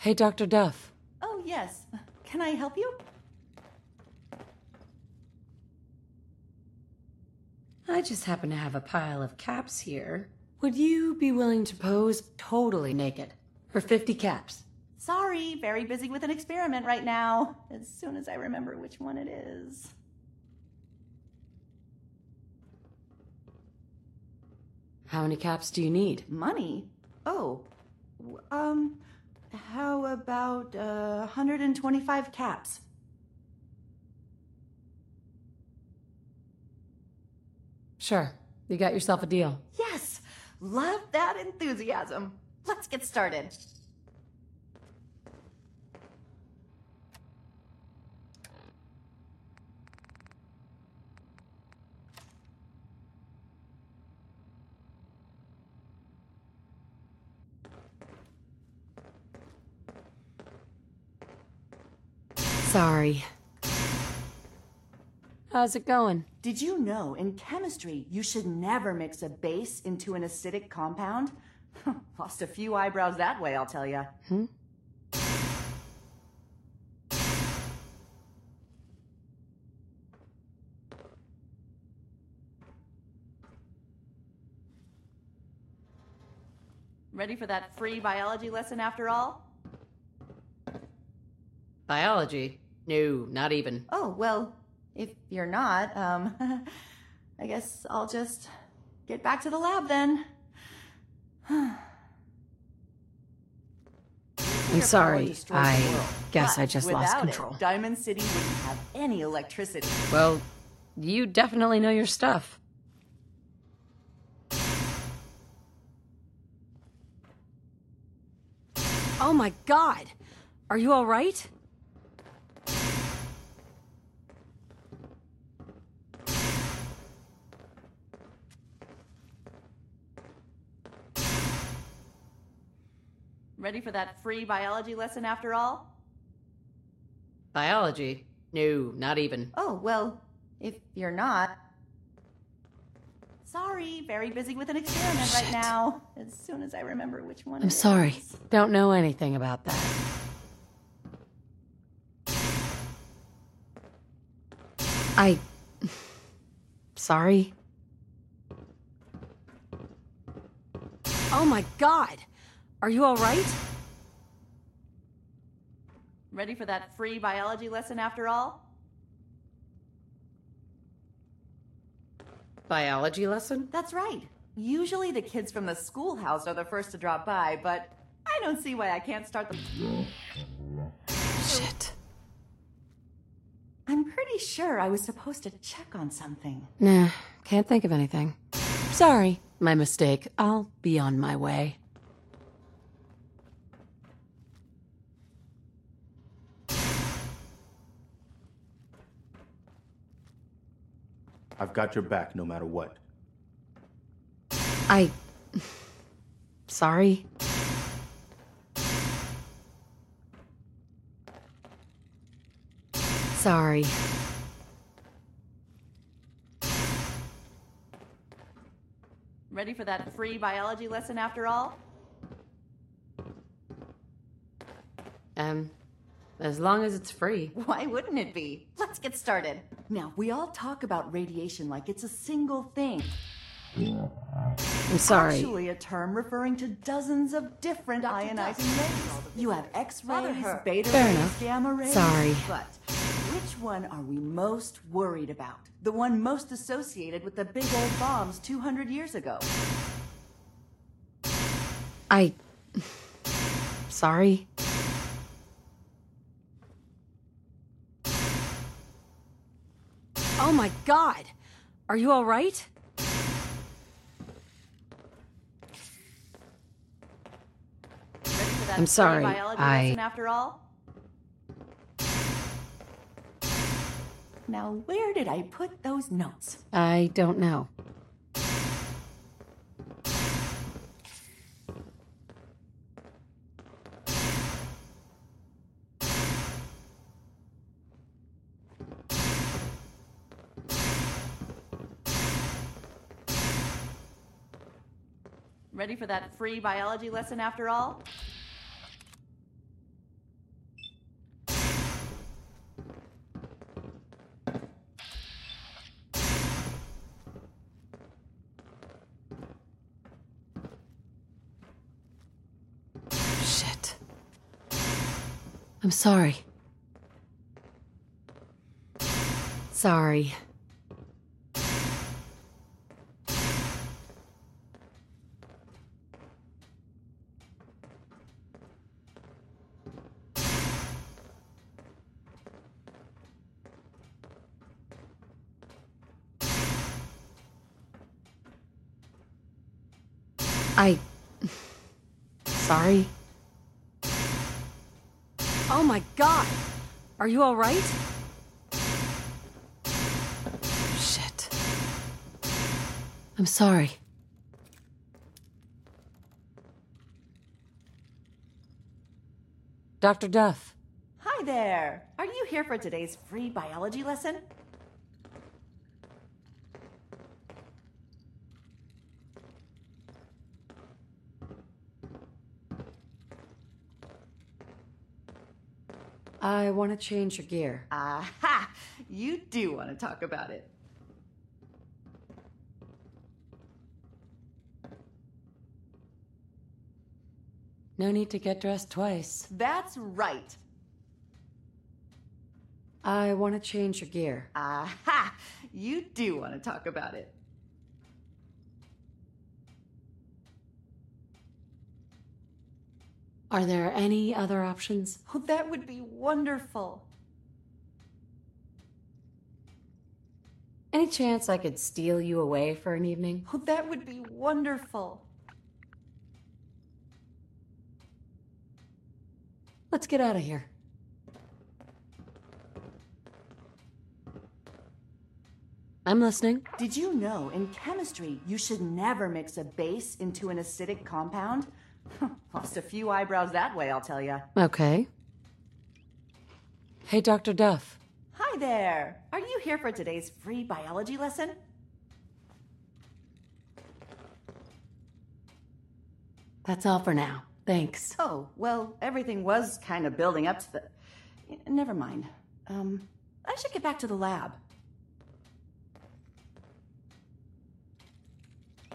Hey, Dr. Duff. Oh, yes. Can I help you? I just happen to have a pile of caps here. Would you be willing to pose totally naked for 50 caps? Sorry, very busy with an experiment right now. As soon as I remember which one it is. How many caps do you need? Money? Oh. How about 125 caps? Sure. You got yourself a deal. Yes! Love that enthusiasm. Let's get started. Sorry. How's it going? Did you know in chemistry you should never mix a base into an acidic compound? Lost a few eyebrows that way, I'll tell ya. Ready for that free biology lesson after all? Biology? No, not even. Oh, well, if you're not, I guess I'll just get back to the lab then. I'm sorry. I guess I just lost control. Diamond City wouldn't have any electricity. Well, you definitely know your stuff. Oh my God! Are you all right? Ready for that free biology lesson after all? Biology? No, not even. Oh, well, if you're not... Sorry, very busy with an experiment right now. As soon as I remember which one I'm sorry. Don't know anything about that. Sorry? Oh my God! Are you all right? Ready for that free biology lesson after all? Biology lesson? That's right. Usually the kids from the schoolhouse are the first to drop by, but I don't see why I can't start the... Shit. I'm pretty sure I was supposed to check on something. Nah, can't think of anything. Sorry, my mistake. I'll be on my way. I've got your back no matter what. Sorry? Sorry. Ready for that free biology lesson after all? As long as it's free. Why wouldn't it be? Let's get started. Now, we all talk about radiation like it's a single thing. I'm sorry. Actually a term referring to dozens of different ionizing rays. You have X-rays, beta Fair rays, enough. gamma rays. Sorry. But which one are we most worried about? The one most associated with the big old bombs 200 years ago. Sorry? Oh my God! Are you all right? Ready for that I'm sorry, free biology lesson after all? Now, where did I put those notes? I don't know. Ready for that free biology lesson after all? I'm sorry. Sorry. Sorry. Oh my god! Are you alright? Shit. I'm sorry. Dr. Duff. Hi there. Are you here for today's free biology lesson? I want to change your gear. Aha! You do want to talk about it. No need to get dressed twice. That's right. I want to change your gear. Aha! You do want to talk about it. Are there any other options? Oh, that would be wonderful. Any chance I could steal you away for an evening? Oh, that would be wonderful. Let's get out of here. I'm listening. Did you know in chemistry you should never mix a base into an acidic compound? Lost a few eyebrows that way, I'll tell ya. Okay. Hey, Dr. Duff. Hi there. Are you here for today's free biology lesson? That's all for now. Thanks. Oh, well, everything was kind of building up to the... Never mind. I should get back to the lab.